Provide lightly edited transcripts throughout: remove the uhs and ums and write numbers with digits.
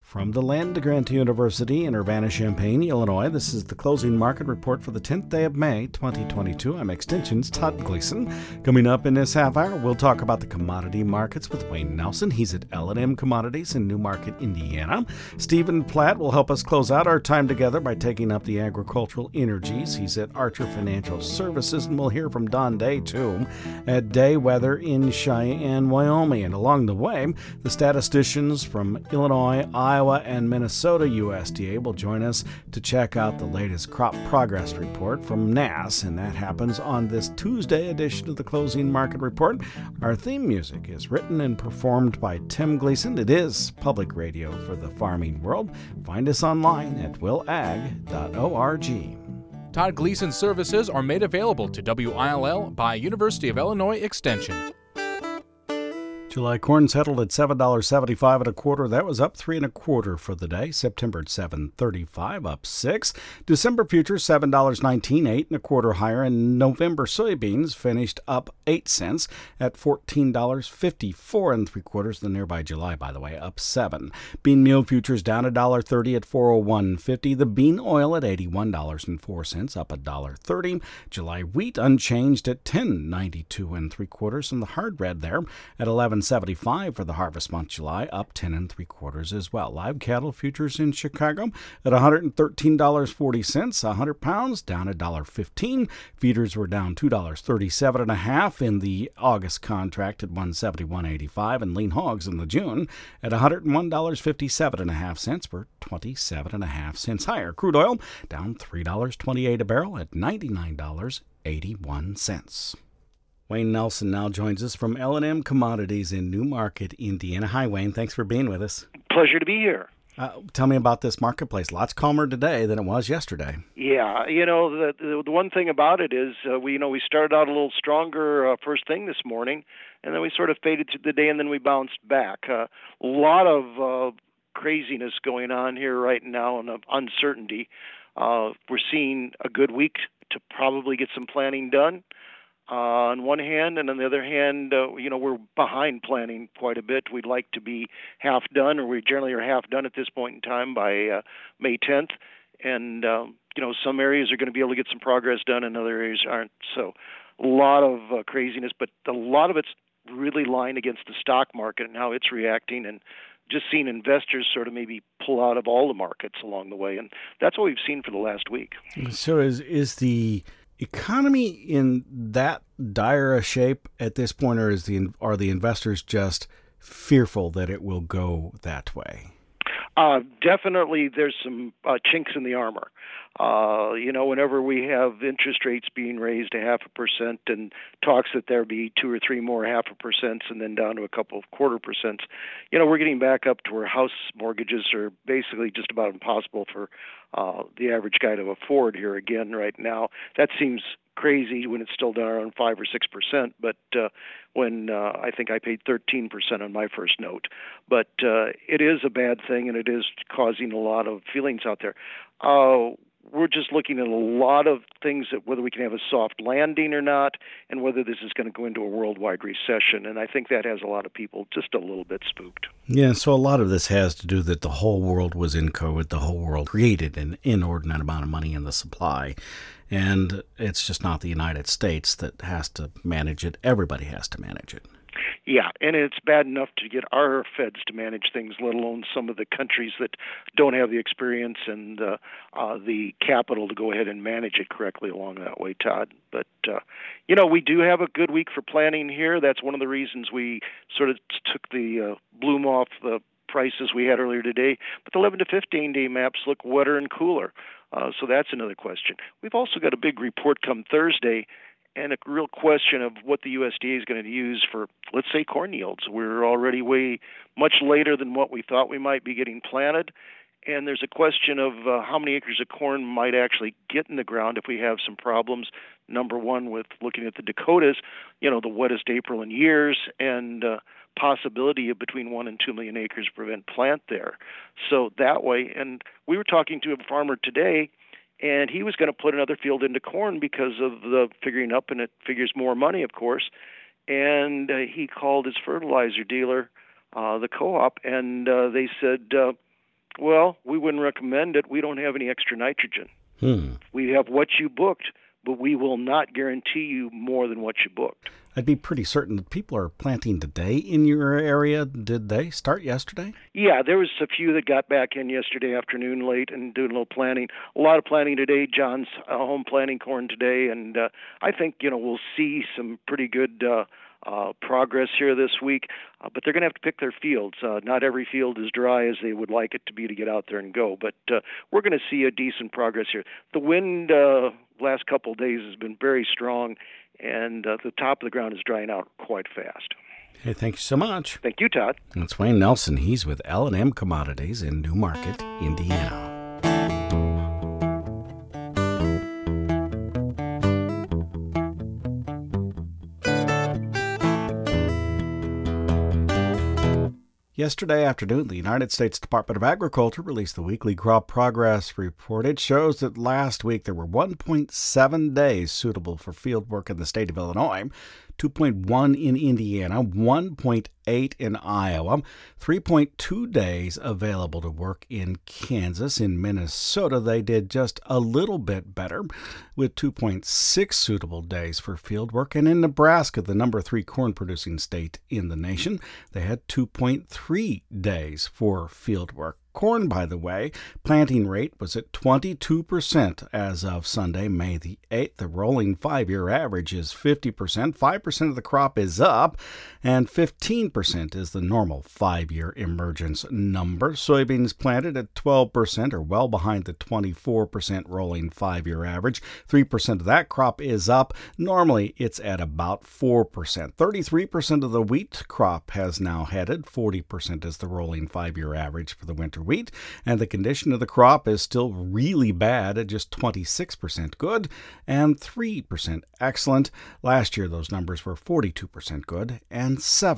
From the Land-Grant University in Urbana-Champaign, Illinois, this is the closing market report for the 10th day of May, 2022. I'm Extension's Todd Gleason. Coming up in this half hour, we'll talk about the commodity markets with Wayne Nelson. He's at L&M Commodities in Newmarket, Indiana. Stephen Platt will help us close out our time together by taking up the agricultural energies. He's at Archer Financial Services, and we'll hear from Don Day, too, at Day Weather in Cheyenne, Wyoming. And along the way, the statisticians from Illinois, Iowa, and Minnesota USDA will join us to check out the latest crop progress report from NASS, and that happens on this Tuesday edition of the Closing Market Report. Our theme music is written and performed by Tim Gleason. It is public radio for the farming world. Find us online at willag.org. Todd Gleason services are made available to WILL by University of Illinois Extension. July corn settled at $7.75 a quarter. That was up 3 1/4 for the day. September at $7.35, up 6. December futures $7.19, 8 1/4 higher, and November soybeans finished up 8 cents at $14.54 3/4. The nearby July, by the way, up 7. Bean meal futures down $1.30 at $401.50. The bean oil at $81.04, up $1.30. July wheat unchanged at $10.92 3/4, and the hard red there at $11.75 for the harvest month July, up 10 3/4 as well. Live cattle futures in Chicago at $113.40, 100 pounds down $1.15. Feeders were down $2.37.5 in the August contract at $171.85, and lean hogs in the June at $101.57.5 for 27.5 cents higher. Crude oil down $3.28 a barrel at $99.81. Wayne Nelson now joins us from L&M Commodities in Newmarket, Indiana. Hi, Wayne. Thanks for being with us. Pleasure to be here. Tell me about this marketplace. Lots calmer today than it was yesterday. Yeah, the one thing about it is we started out a little stronger first thing this morning, and then we sort of faded through the day, and then we bounced back. A lot of craziness going on here right now, and of uncertainty. We're seeing a good week to probably get some planning done. On one hand, and on the other hand, we're behind planning quite a bit. We'd like to be half done, or we generally are half done at this point in time by May 10th. And, some areas are going to be able to get some progress done and other areas aren't. So a lot of craziness, but a lot of it's really lying against the stock market and how it's reacting, and just seeing investors sort of maybe pull out of all the markets along the way. And that's what we've seen for the last week. So is the economy in that dire a shape at this point, or are the investors just fearful that it will go that way? Definitely there's some chinks in the armor. Whenever we have interest rates being raised 0.5% and talks that there'll be 2 or 3 more 0.5% and then down to a couple of 0.25%, we're getting back up to where house mortgages are basically just about impossible for the average guy to afford here again right now. That seems crazy when it's still down around 5 or 6%, but when I think I paid 13% on my first note. But it is a bad thing, and it is causing a lot of feelings out there. We're just looking at a lot of things, that whether we can have a soft landing or not, and whether this is going to go into a worldwide recession. And I think that has a lot of people just a little bit spooked. Yeah, so a lot of this has to do that the whole world was in COVID. The whole world created an inordinate amount of money in the supply. And it's just not the United States that has to manage it. Everybody has to manage it. Yeah, and it's bad enough to get our feds to manage things, let alone some of the countries that don't have the experience and the capital to go ahead and manage it correctly along that way, Todd. But, we do have a good week for planning here. That's one of the reasons we sort of took the bloom off the prices we had earlier today. But the 11 to 15-day maps look wetter and cooler. So that's another question. We've also got a big report come Thursday, and a real question of what the USDA is going to use for, let's say, corn yields. We're already way much later than what we thought we might be getting planted, and there's a question of how many acres of corn might actually get in the ground if we have some problems. Number one, with looking at the Dakotas, the wettest April in years, and possibility of between 1 and 2 million acres to prevent plant there. So that way, and we were talking to a farmer today, and he was going to put another field into corn because of the figuring up, and it figures more money, of course. And he called his fertilizer dealer, the co-op, and they said, Well, we wouldn't recommend it. We don't have any extra nitrogen. We have what you booked, but we will not guarantee you more than what you booked. I'd be pretty certain that people are planting today in your area. Did they start yesterday? Yeah, there was a few that got back in yesterday afternoon late and doing a little planting. A lot of planting today. John's home planting corn today, and I think we'll see some pretty good progress here this week. But they're going to have to pick their fields. Not every field is dry as they would like it to be to get out there and go. But we're going to see a decent progress here. The wind last couple of days has been very strong, and the top of the ground is drying out quite fast. Hey, thank you so much. Thank you, Todd. It's Wayne Nelson. He's with L&M Commodities in Newmarket, Indiana. Yesterday afternoon, the United States Department of Agriculture released the weekly crop progress report. It shows that last week there were 1.7 days suitable for field work in the state of Illinois, 2.1 in Indiana, 1.8 in Iowa, 3.2 days available to work in Kansas. In Minnesota, they did just a little bit better, with 2.6 suitable days for field work. And in Nebraska, the number 3 corn-producing state in the nation, they had 2.3 days for field work. Corn, by the way, planting rate was at 22% as of Sunday, May the 8th. The rolling 5-year average is 50%. 5% of the crop is up, and 15% is the normal 5-year emergence number. Soybeans planted at 12% are well behind the 24% rolling 5-year average. 3% of that crop is up. Normally, it's at about 4%. 33% of the wheat crop has now headed. 40% is the rolling 5-year average for the winter wheat, and the condition of the crop is still really bad at just 26% good and 3% excellent. Last year, those numbers were 42% good and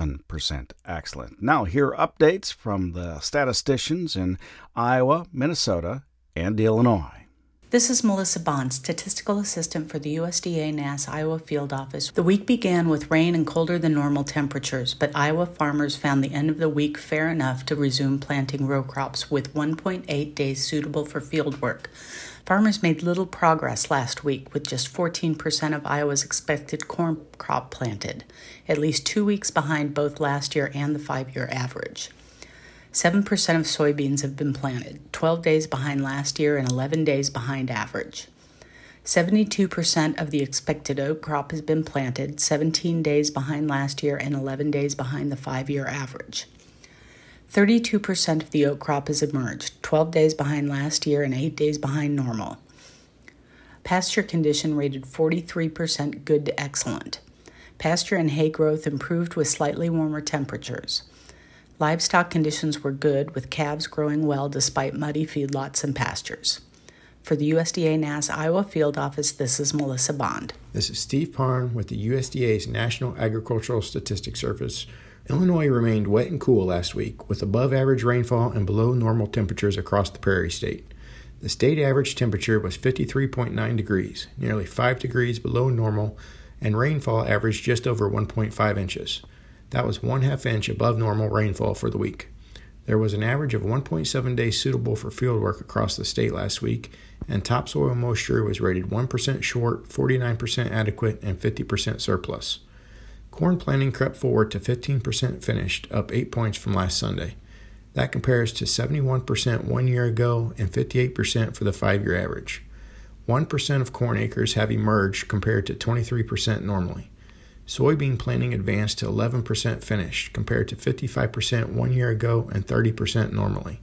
7% excellent. Now, here are updates from the statisticians in Iowa, Minnesota, and Illinois. This is Melissa Bond, Statistical Assistant for the USDA NASS Iowa Field Office. The week began with rain and colder than normal temperatures, but Iowa farmers found the end of the week fair enough to resume planting row crops with 1.8 days suitable for field work. Farmers made little progress last week, with just 14% of Iowa's expected corn crop planted, at least 2 weeks behind both last year and the 5-year average. 7% of soybeans have been planted, 12 days behind last year and 11 days behind average. 72% of the expected oat crop has been planted, 17 days behind last year and 11 days behind the 5-year average. 32% of the oat crop has emerged, 12 days behind last year and 8 days behind normal. Pasture condition rated 43% good to excellent. Pasture and hay growth improved with slightly warmer temperatures. Livestock conditions were good, with calves growing well despite muddy feedlots and pastures. For the USDA NASS Iowa Field Office, this is Melissa Bond. This is Steve Parn with the USDA's National Agricultural Statistics Service. Illinois remained wet and cool last week, with above-average rainfall and below-normal temperatures across the Prairie State. The state average temperature was 53.9 degrees, nearly 5 degrees below normal, and rainfall averaged just over 1.5 inches. That was 1/2 inch above normal rainfall for the week. There was an average of 1.7 days suitable for fieldwork across the state last week, and topsoil moisture was rated 1% short, 49% adequate, and 50% surplus. Corn planting crept forward to 15% finished, up 8 points from last Sunday. That compares to 71% 1 year ago and 58% for the 5-year average. 1% of corn acres have emerged compared to 23% normally. Soybean planting advanced to 11% finished, compared to 55% 1 year ago and 30% normally.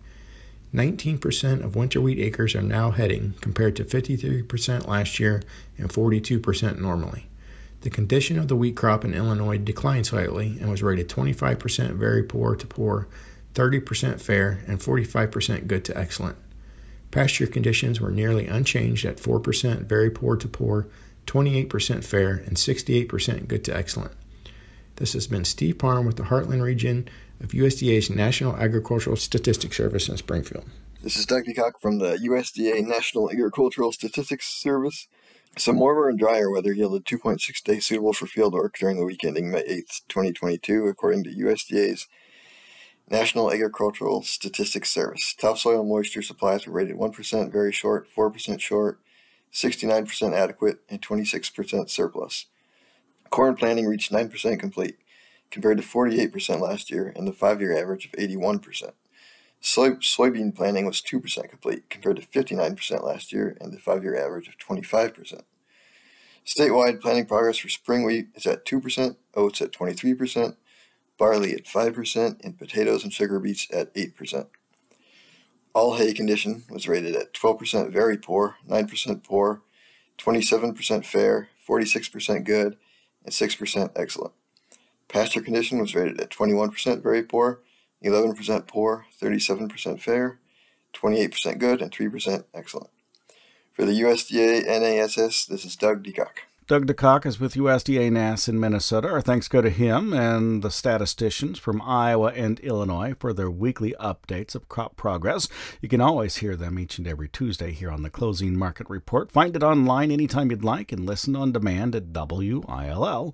19% of winter wheat acres are now heading, compared to 53% last year and 42% normally. The condition of the wheat crop in Illinois declined slightly and was rated 25% very poor to poor, 30% fair, and 45% good to excellent. Pasture conditions were nearly unchanged at 4% very poor to poor, 28% fair, and 68% good to excellent. This has been Steve Parham with the Heartland region of USDA's National Agricultural Statistics Service in Springfield. This is Doug Peacock from the USDA National Agricultural Statistics Service. Some warmer and drier weather yielded 2.6 days suitable for field work during the week ending May 8th, 2022, according to USDA's National Agricultural Statistics Service. Topsoil moisture supplies were rated 1% very short, 4% short, 69% adequate, and 26% surplus. Corn planting reached 9% complete, compared to 48% last year and the 5-year average of 81%. Soybean planting was 2% complete, compared to 59% last year and the 5-year average of 25%. Statewide planting progress for spring wheat is at 2%, oats at 23%, barley at 5%, and potatoes and sugar beets at 8%. All hay condition was rated at 12% very poor, 9% poor, 27% fair, 46% good, and 6% excellent. Pasture condition was rated at 21% very poor, 11% poor, 37% fair, 28% good, and 3% excellent. For the USDA NASS, this is Doug DeCock. Doug DeCock is with USDA NASS in Minnesota. Our thanks go to him and the statisticians from Iowa and Illinois for their weekly updates of crop progress. You can always hear them each and every Tuesday here on the Closing Market Report. Find it online anytime you'd like and listen on demand at WILLAG.org.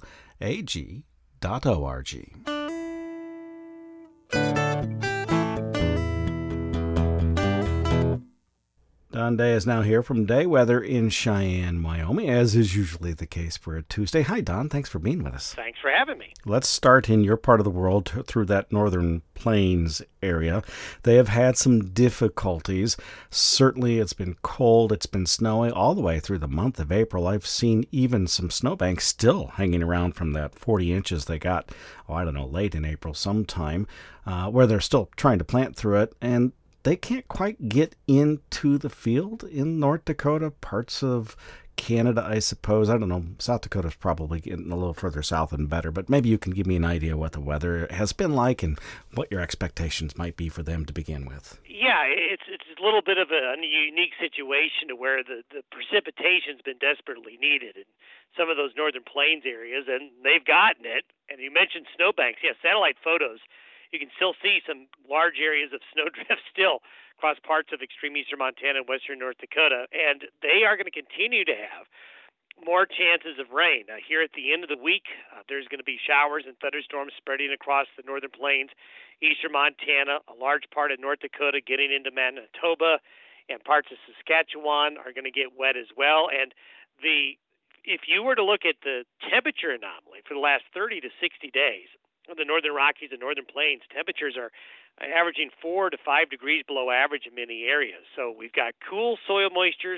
Don Day is now here from Day Weather in Cheyenne, Wyoming, as is usually the case for a Tuesday. Hi, Don. Thanks for being with us. Thanks for having me. Let's start in your part of the world through that northern plains area. They have had some difficulties. Certainly, it's been cold. It's been snowy all the way through the month of April. I've seen even some snowbanks still hanging around from that 40 inches they got, late in April sometime, where they're still trying to plant through it. And they can't quite get into the field in North Dakota, parts of Canada, I suppose. I don't know. South Dakota's probably getting a little further south and better, but maybe you can give me an idea what the weather has been like and what your expectations might be for them to begin with. Yeah, it's a little bit of a unique situation to where the precipitation's been desperately needed in some of those northern plains areas, and they've gotten it. And you mentioned snowbanks. Yeah, satellite photos. You can still see some large areas of snowdrift still across parts of extreme eastern Montana and western North Dakota, and they are going to continue to have more chances of rain. Here at the end of the week, there's going to be showers and thunderstorms spreading across the northern plains, eastern Montana, a large part of North Dakota getting into Manitoba, and parts of Saskatchewan are going to get wet as well. And if you were to look at the temperature anomaly for the last 30 to 60 days, the northern Rockies and northern plains, temperatures are averaging 4 to 5 degrees below average in many areas. So we've got cool soil moistures.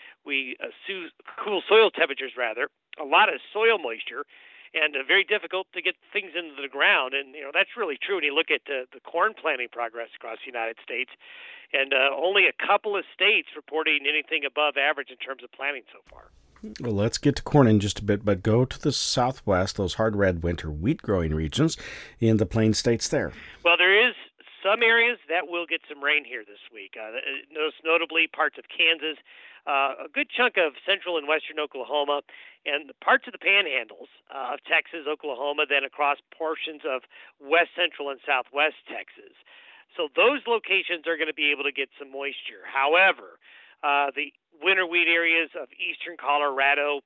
Cool soil temperatures, rather. A lot of soil moisture, and very difficult to get things into the ground. And that's really true when you look at the corn planting progress across the United States. And only a couple of states reporting anything above average in terms of planting so far. Well, let's get to corn in just a bit, but go to the southwest, those hard red winter wheat growing regions in the plain states there. Well, there is some areas that will get some rain here this week. Most notably parts of Kansas, a good chunk of central and western Oklahoma, and parts of the panhandles of Texas, Oklahoma, then across portions of west central and southwest Texas. So those locations are going to be able to get some moisture. However, the winter wheat areas of eastern Colorado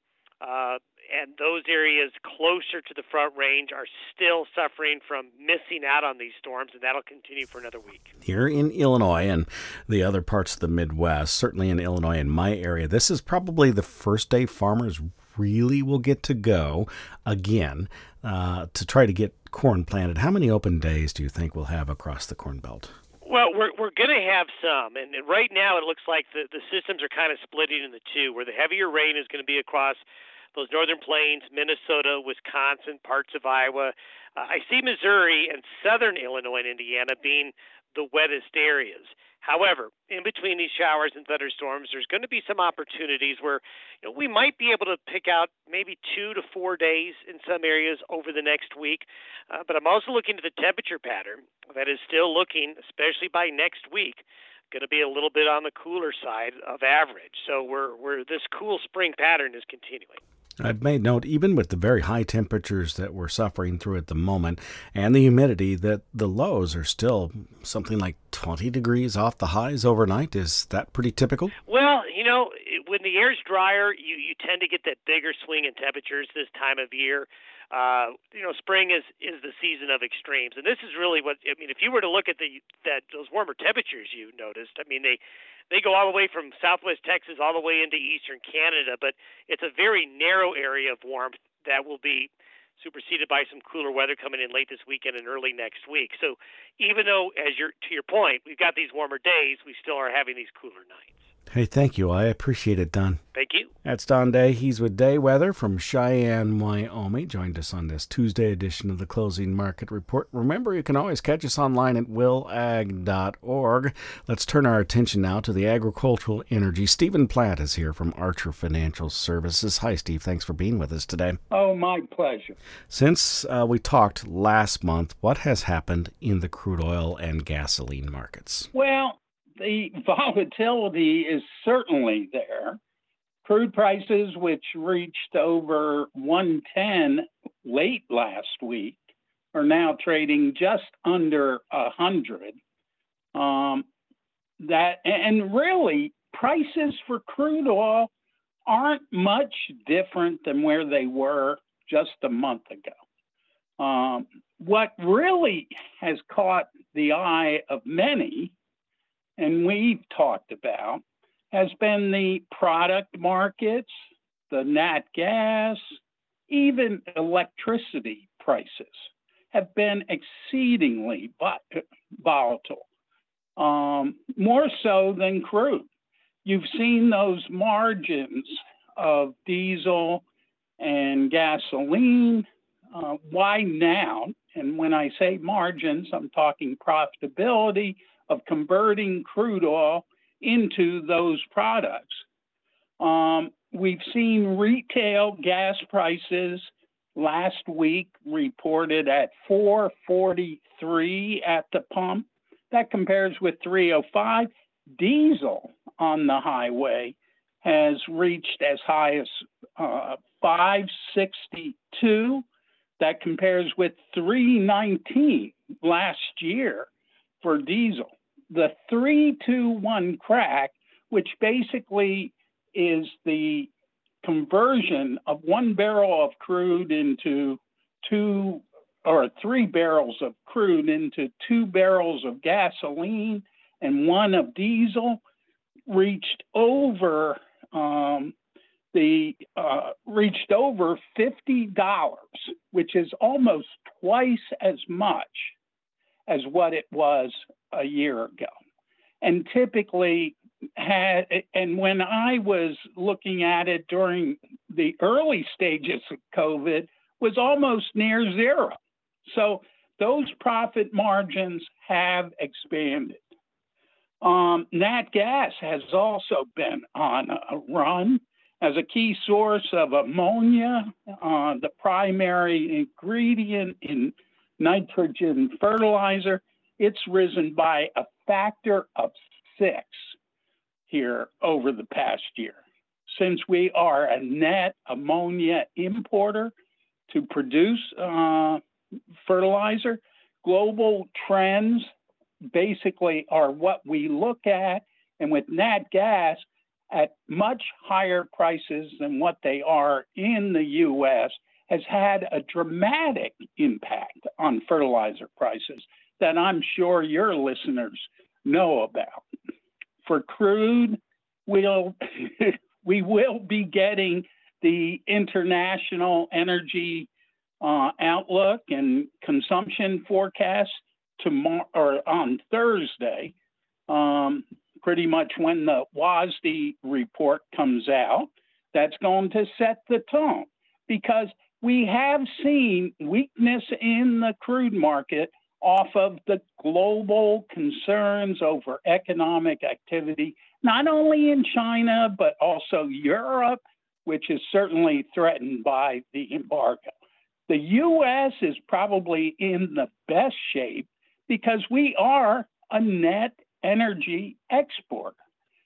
and those areas closer to the Front Range are still suffering from missing out on these storms, and that'll continue for another week. Here in Illinois and the other parts of the Midwest, certainly in Illinois and my area, this is probably the first day farmers really will get to go again to try to get corn planted. How many open days do you think we'll have across the Corn Belt? Well, we're going to have some, and right now it looks like the systems are kind of splitting into two, where the heavier rain is going to be across those northern plains, Minnesota, Wisconsin, parts of Iowa. I see Missouri and southern Illinois and Indiana being the wettest areas. However, in between these showers and thunderstorms, there's going to be some opportunities where we might be able to pick out maybe 2 to 4 days in some areas over the next week. But I'm also looking at the temperature pattern that is still looking, especially by next week, going to be a little bit on the cooler side of average. So this cool spring pattern is continuing. I've made note, even with the very high temperatures that we're suffering through at the moment and the humidity, that the lows are still something like 20 degrees off the highs overnight. Is that pretty typical? Well, when the air's drier, you tend to get that bigger swing in temperatures this time of year. spring is the season of extremes, and this is really what I mean. If you were to look at those warmer temperatures you noticed, I mean they go all the way from Southwest Texas all the way into Eastern Canada, but it's a very narrow area of warmth that will be superseded by some cooler weather coming in late this weekend and early next week. So even though, to your point, we've got these warmer days, we still are having these cooler nights. Hey, thank you. I appreciate it, Don. Thank you. That's Don Day. He's with Day Weather from Cheyenne, Wyoming. Joined us on this Tuesday edition of the Closing Market Report. Remember, you can always catch us online at willag.org. Let's turn our attention now to the agricultural energy. Stephen Platt is here from Archer Financial Services. Hi, Steve. Thanks for being with us today. Oh, my pleasure. Since we talked last month, what has happened in the crude oil and gasoline markets? Well, the volatility is certainly there. Crude prices, which reached over 110 late last week, are now trading just under 100. And really, prices for crude oil aren't much different than where they were just a month ago. What really has caught the eye of many, and we've talked about, has been the product markets, the nat gas, even electricity prices have been exceedingly volatile, more so than crude. You've seen those margins of diesel and gasoline widen out. And when I say margins, I'm talking profitability of converting crude oil into those products. We've seen retail gas prices last week reported at $4.43 at the pump. That compares with $3.05. Diesel on the highway has reached as high as $5.62. That compares with $3.19 last year for diesel. The 3-2-1 crack, which basically is the conversion of 1 barrel of crude into 3 barrels of crude into 2 barrels of gasoline and 1 of diesel, reached over $50, which is almost twice as much as what it was a year ago. And typically and when I was looking at it during the early stages of COVID, was almost near zero. So those profit margins have expanded. Nat gas has also been on a run as a key source of ammonia, the primary ingredient in nitrogen fertilizer. It's risen by a factor of 6 here over the past year. Since we are a net ammonia importer to produce fertilizer, global trends basically are what we look at, and with nat gas at much higher prices than what they are in the U.S., has had a dramatic impact on fertilizer prices that I'm sure your listeners know about. For crude, we will be getting the International Energy Outlook and Consumption Forecast tomorrow or on Thursday, pretty much when the WASDE report comes out. That's going to set the tone, because we have seen weakness in the crude market off of the global concerns over economic activity, not only in China, but also Europe, which is certainly threatened by the embargo. The U.S. is probably in the best shape because we are a net energy exporter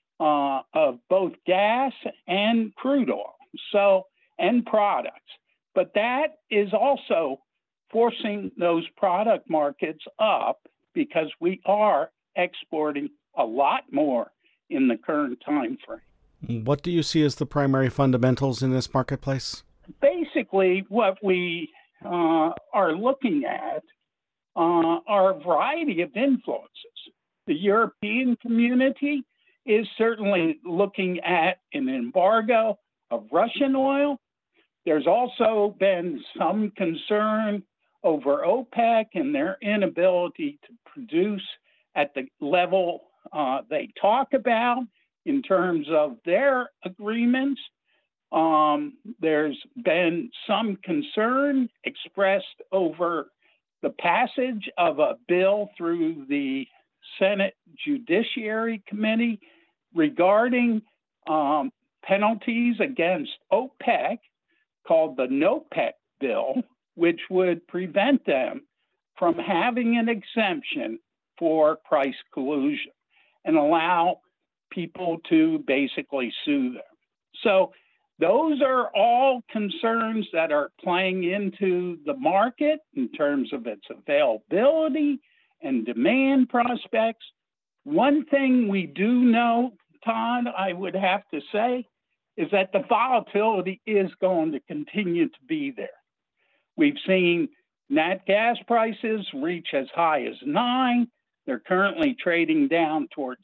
of both gas and crude oil, and products. But that is also forcing those product markets up because we are exporting a lot more in the current time frame. What do you see as the primary fundamentals in this marketplace? Basically, what we are looking at are a variety of influences. The European community is certainly looking at an embargo of Russian oil. There's also been some concern over OPEC and their inability to produce at the level they talk about in terms of their agreements. There's been some concern expressed over the passage of a bill through the Senate Judiciary Committee regarding penalties against OPEC called the NOPEC bill, which would prevent them from having an exemption for price collusion and allow people to basically sue them. So those are all concerns that are playing into the market in terms of its availability and demand prospects. One thing we do know, Todd, I would have to say, is that the volatility is going to continue to be there. We've seen nat gas prices reach as high as $9. They're currently trading down towards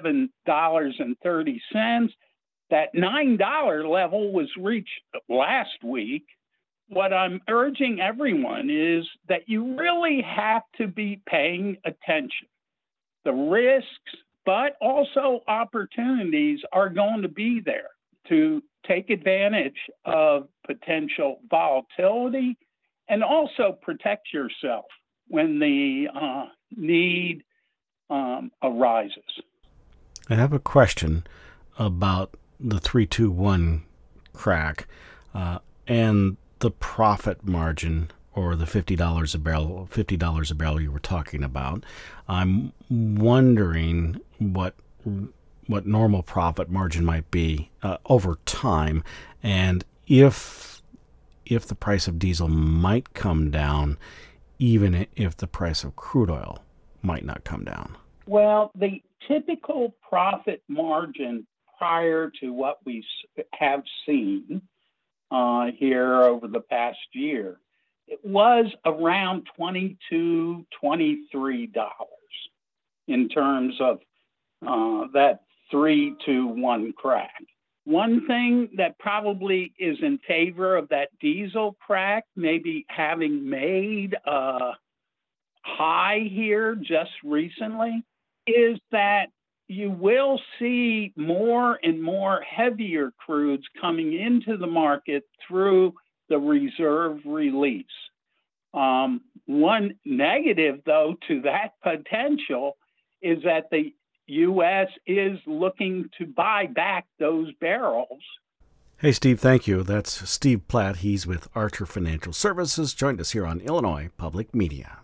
$7.30. That $9 level was reached last week. What I'm urging everyone is that you really have to be paying attention. The risks, but also opportunities are going to be there to take advantage of potential volatility and also protect yourself when the need arises. I have a question about the 3-2-1 crack and the profit margin, or the $50 a barrel you were talking about. I'm wondering what normal profit margin might be over time, and if the price of diesel might come down, even if the price of crude oil might not come down. Well, the typical profit margin prior to what we have seen here over the past year, it was around $22, $23 in terms of that 3-2-1 crack. One thing that probably is in favor of that diesel crack, maybe having made a high here just recently, is that you will see more and more heavier crudes coming into the market through the reserve release. One negative, though, to that potential is that the U.S. is looking to buy back those barrels. Hey, Steve, thank you. That's Steve Platt. He's with Archer Financial Services, joined us here on Illinois Public Media.